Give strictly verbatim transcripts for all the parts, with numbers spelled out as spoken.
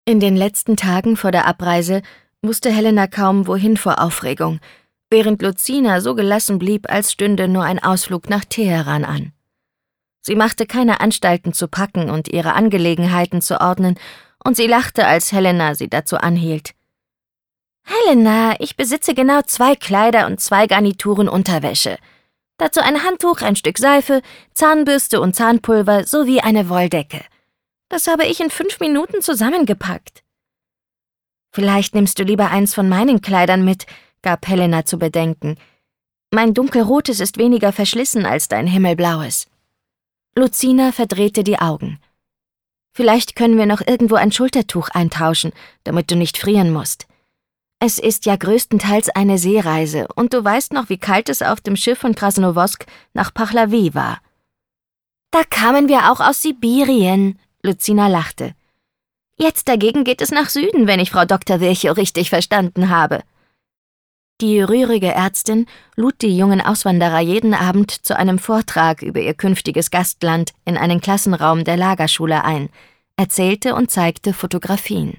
In den letzten Tagen vor der Abreise wusste Helena kaum wohin vor Aufregung, während Lucina so gelassen blieb, als stünde nur ein Ausflug nach Teheran an. Sie machte keine Anstalten zu packen und ihre Angelegenheiten zu ordnen, und sie lachte, als Helena sie dazu anhielt. »Helena, ich besitze genau zwei Kleider und zwei Garnituren Unterwäsche. Dazu ein Handtuch, ein Stück Seife, Zahnbürste und Zahnpulver sowie eine Wolldecke. Das habe ich in fünf Minuten zusammengepackt.« »Vielleicht nimmst du lieber eins von meinen Kleidern mit«, gab Helena zu bedenken. »Mein dunkelrotes ist weniger verschlissen als dein himmelblaues.« Lucina verdrehte die Augen. »Vielleicht können wir noch irgendwo ein Schultertuch eintauschen, damit du nicht frieren musst. Es ist ja größtenteils eine Seereise, und du weißt noch, wie kalt es auf dem Schiff von Krasnoworsk nach Pachlawi war.« »Da kamen wir auch aus Sibirien«, Lucina lachte. »Jetzt dagegen geht es nach Süden, wenn ich Frau Doktor Virchow richtig verstanden habe.« Die rührige Ärztin lud die jungen Auswanderer jeden Abend zu einem Vortrag über ihr künftiges Gastland in einen Klassenraum der Lagerschule ein, erzählte und zeigte Fotografien.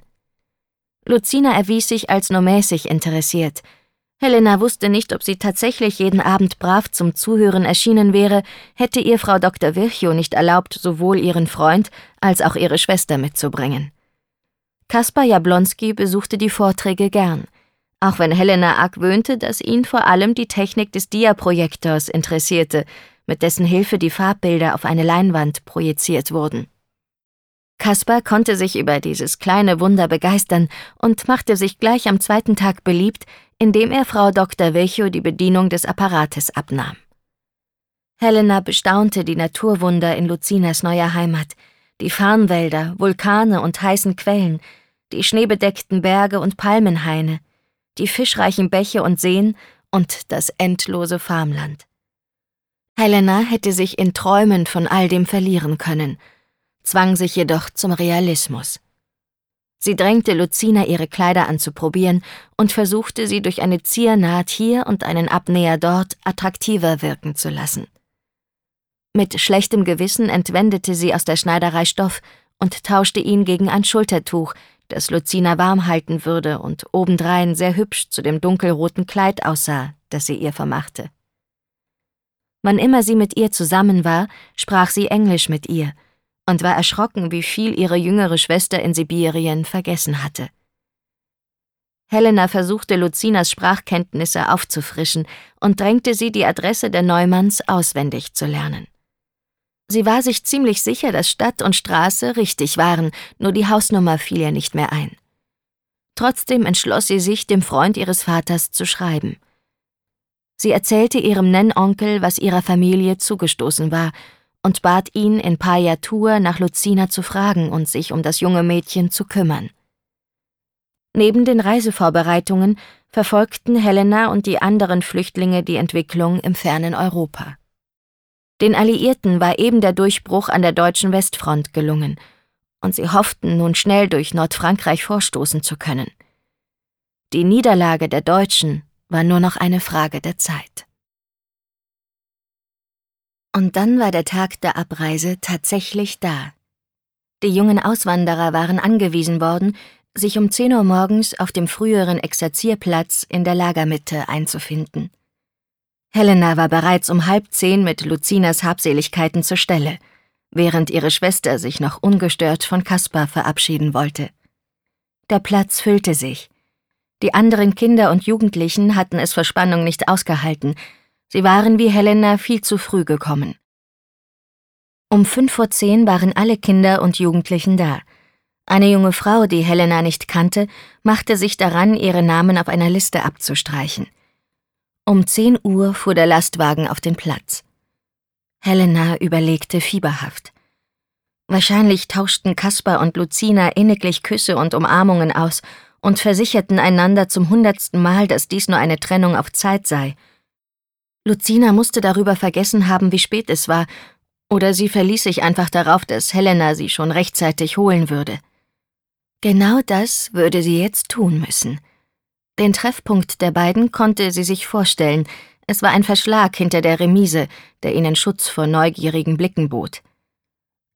Lucina erwies sich als nur mäßig interessiert. Helena wusste nicht, ob sie tatsächlich jeden Abend brav zum Zuhören erschienen wäre, hätte ihr Frau Doktor Virchow nicht erlaubt, sowohl ihren Freund als auch ihre Schwester mitzubringen. Kaspar Jablonski besuchte die Vorträge gern, auch wenn Helena argwöhnte, dass ihn vor allem die Technik des Diaprojektors interessierte, mit dessen Hilfe die Farbbilder auf eine Leinwand projiziert wurden. Kaspar konnte sich über dieses kleine Wunder begeistern und machte sich gleich am zweiten Tag beliebt, indem er Frau Doktor Virchow die Bedienung des Apparates abnahm. Helena bestaunte die Naturwunder in Lucinas neuer Heimat, die Farnwälder, Vulkane und heißen Quellen, die schneebedeckten Berge und Palmenhaine, die fischreichen Bäche und Seen und das endlose Farmland. Helena hätte sich in Träumen von all dem verlieren können, zwang sich jedoch zum Realismus. Sie drängte Lucina, ihre Kleider anzuprobieren, und versuchte, sie durch eine Ziernaht hier und einen Abnäher dort attraktiver wirken zu lassen. Mit schlechtem Gewissen entwendete sie aus der Schneiderei Stoff und tauschte ihn gegen ein Schultertuch, das Lucina warm halten würde und obendrein sehr hübsch zu dem dunkelroten Kleid aussah, das sie ihr vermachte. Wann immer sie mit ihr zusammen war, sprach sie Englisch mit ihr und war erschrocken, wie viel ihre jüngere Schwester in Sibirien vergessen hatte. Helena versuchte, Lucinas Sprachkenntnisse aufzufrischen und drängte sie, die Adresse der Neumanns auswendig zu lernen. Sie war sich ziemlich sicher, dass Stadt und Straße richtig waren, nur die Hausnummer fiel ihr nicht mehr ein. Trotzdem entschloss sie sich, dem Freund ihres Vaters zu schreiben. Sie erzählte ihrem Nennonkel, was ihrer Familie zugestoßen war, und bat ihn, in Payatur nach Lucina zu fragen und sich um das junge Mädchen zu kümmern. Neben den Reisevorbereitungen verfolgten Helena und die anderen Flüchtlinge die Entwicklung im fernen Europa. Den Alliierten war eben der Durchbruch an der deutschen Westfront gelungen, und sie hofften, nun schnell durch Nordfrankreich vorstoßen zu können. Die Niederlage der Deutschen war nur noch eine Frage der Zeit. Und dann war der Tag der Abreise tatsächlich da. Die jungen Auswanderer waren angewiesen worden, sich um zehn Uhr morgens auf dem früheren Exerzierplatz in der Lagermitte einzufinden. Helena war bereits um halb zehn mit Lucinas Habseligkeiten zur Stelle, während ihre Schwester sich noch ungestört von Kaspar verabschieden wollte. Der Platz füllte sich. Die anderen Kinder und Jugendlichen hatten es vor Spannung nicht ausgehalten. Sie waren wie Helena viel zu früh gekommen. Um fünf vor zehn waren alle Kinder und Jugendlichen da. Eine junge Frau, die Helena nicht kannte, machte sich daran, ihre Namen auf einer Liste abzustreichen. Um zehn Uhr fuhr der Lastwagen auf den Platz. Helena überlegte fieberhaft. Wahrscheinlich tauschten Kaspar und Lucina inniglich Küsse und Umarmungen aus und versicherten einander zum hundertsten Mal, dass dies nur eine Trennung auf Zeit sei. Lucina musste darüber vergessen haben, wie spät es war, oder sie verließ sich einfach darauf, dass Helena sie schon rechtzeitig holen würde. Genau das würde sie jetzt tun müssen. Den Treffpunkt der beiden konnte sie sich vorstellen. Es war ein Verschlag hinter der Remise, der ihnen Schutz vor neugierigen Blicken bot.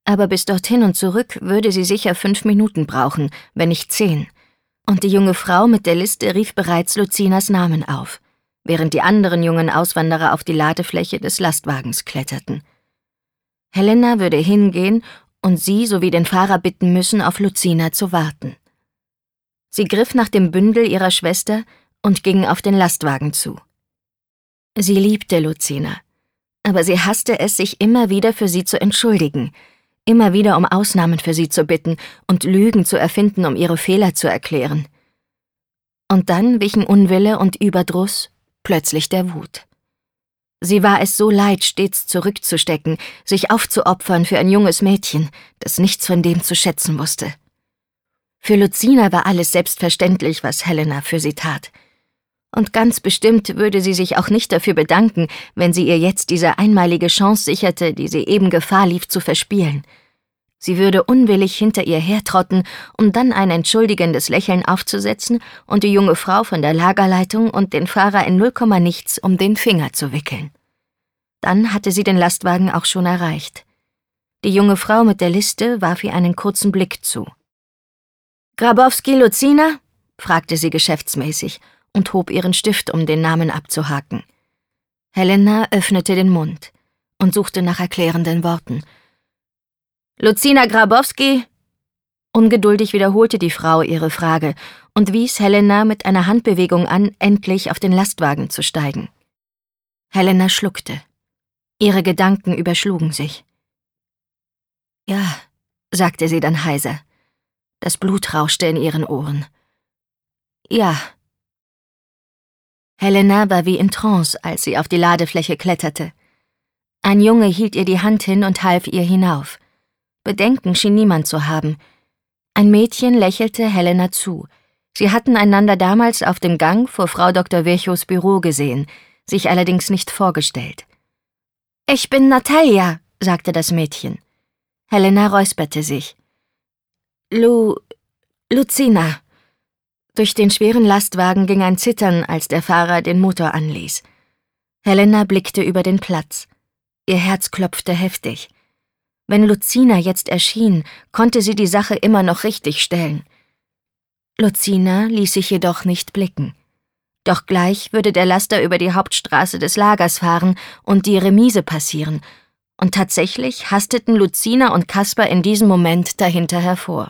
Aber bis dorthin und zurück würde sie sicher fünf Minuten brauchen, wenn nicht zehn. Und die junge Frau mit der Liste rief bereits Lucinas Namen auf, während die anderen jungen Auswanderer auf die Ladefläche des Lastwagens kletterten. Helena würde hingehen und sie sowie den Fahrer bitten müssen, auf Lucina zu warten. Sie griff nach dem Bündel ihrer Schwester und ging auf den Lastwagen zu. Sie liebte Lucina, aber sie hasste es, sich immer wieder für sie zu entschuldigen, immer wieder um Ausnahmen für sie zu bitten und Lügen zu erfinden, um ihre Fehler zu erklären. Und dann wichen Unwille und Überdruss plötzlich der Wut. Sie war es so leid, stets zurückzustecken, sich aufzuopfern für ein junges Mädchen, das nichts von dem zu schätzen wusste. Für Lucina war alles selbstverständlich, was Helena für sie tat. Und ganz bestimmt würde sie sich auch nicht dafür bedanken, wenn sie ihr jetzt diese einmalige Chance sicherte, die sie eben Gefahr lief zu verspielen. Sie würde unwillig hinter ihr hertrotten, um dann ein entschuldigendes Lächeln aufzusetzen und die junge Frau von der Lagerleitung und den Fahrer in null Komma nichts um den Finger zu wickeln. Dann hatte sie den Lastwagen auch schon erreicht. Die junge Frau mit der Liste warf ihr einen kurzen Blick zu. »Grabowski, Lucina?« fragte sie geschäftsmäßig und hob ihren Stift, um den Namen abzuhaken. Helena öffnete den Mund und suchte nach erklärenden Worten. »Lucina Grabowski?« Ungeduldig wiederholte die Frau ihre Frage und wies Helena mit einer Handbewegung an, endlich auf den Lastwagen zu steigen. Helena schluckte. Ihre Gedanken überschlugen sich. »Ja«, sagte sie dann heiser. Das Blut rauschte in ihren Ohren. »Ja.« Helena war wie in Trance, als sie auf die Ladefläche kletterte. Ein Junge hielt ihr die Hand hin und half ihr hinauf. Bedenken schien niemand zu haben. Ein Mädchen lächelte Helena zu. Sie hatten einander damals auf dem Gang vor Frau Doktor Virchows Büro gesehen, sich allerdings nicht vorgestellt. »Ich bin Natalia«, sagte das Mädchen. Helena räusperte sich. »Lu... Lucina.« Durch den schweren Lastwagen ging ein Zittern, als der Fahrer den Motor anließ. Helena blickte über den Platz. Ihr Herz klopfte heftig. Wenn Lucina jetzt erschien, konnte sie die Sache immer noch richtig stellen. Lucina ließ sich jedoch nicht blicken. Doch gleich würde der Laster über die Hauptstraße des Lagers fahren und die Remise passieren, und tatsächlich hasteten Lucina und Kaspar in diesem Moment dahinter hervor.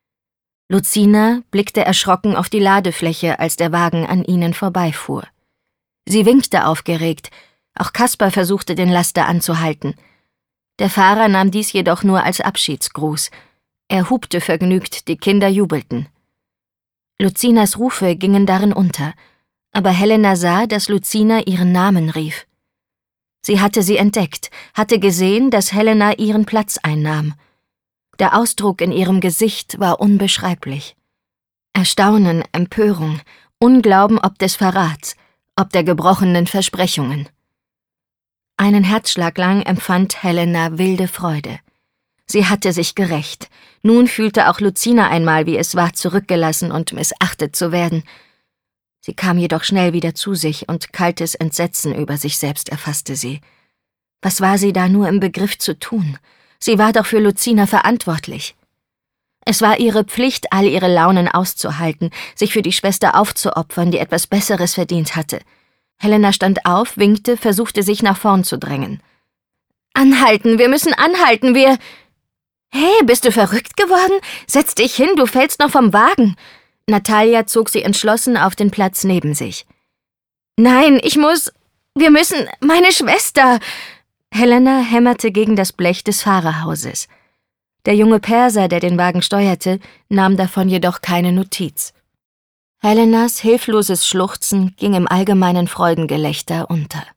Lucina blickte erschrocken auf die Ladefläche, als der Wagen an ihnen vorbeifuhr. Sie winkte aufgeregt, auch Kaspar versuchte, den Laster anzuhalten. Der Fahrer nahm dies jedoch nur als Abschiedsgruß. Er hupte vergnügt, die Kinder jubelten. Lucinas Rufe gingen darin unter, aber Helena sah, dass Lucina ihren Namen rief. Sie hatte sie entdeckt, hatte gesehen, dass Helena ihren Platz einnahm. Der Ausdruck in ihrem Gesicht war unbeschreiblich. Erstaunen, Empörung, Unglauben ob des Verrats, ob der gebrochenen Versprechungen. Einen Herzschlag lang empfand Helena wilde Freude. Sie hatte sich gerächt. Nun fühlte auch Lucina einmal, wie es war, zurückgelassen und missachtet zu werden. Sie kam jedoch schnell wieder zu sich, und kaltes Entsetzen über sich selbst erfasste sie. Was war sie da nur im Begriff zu tun? Sie war doch für Lucina verantwortlich. Es war ihre Pflicht, all ihre Launen auszuhalten, sich für die Schwester aufzuopfern, die etwas Besseres verdient hatte. Helena stand auf, winkte, versuchte sich nach vorn zu drängen. »Anhalten, wir müssen anhalten, wir...« »Hey, bist du verrückt geworden? Setz dich hin, du fällst noch vom Wagen!« Natalia zog sie entschlossen auf den Platz neben sich. »Nein, ich muss... Wir müssen... Meine Schwester...« Helena hämmerte gegen das Blech des Fahrerhauses. Der junge Perser, der den Wagen steuerte, nahm davon jedoch keine Notiz. Helenas hilfloses Schluchzen ging im allgemeinen Freudengelächter unter.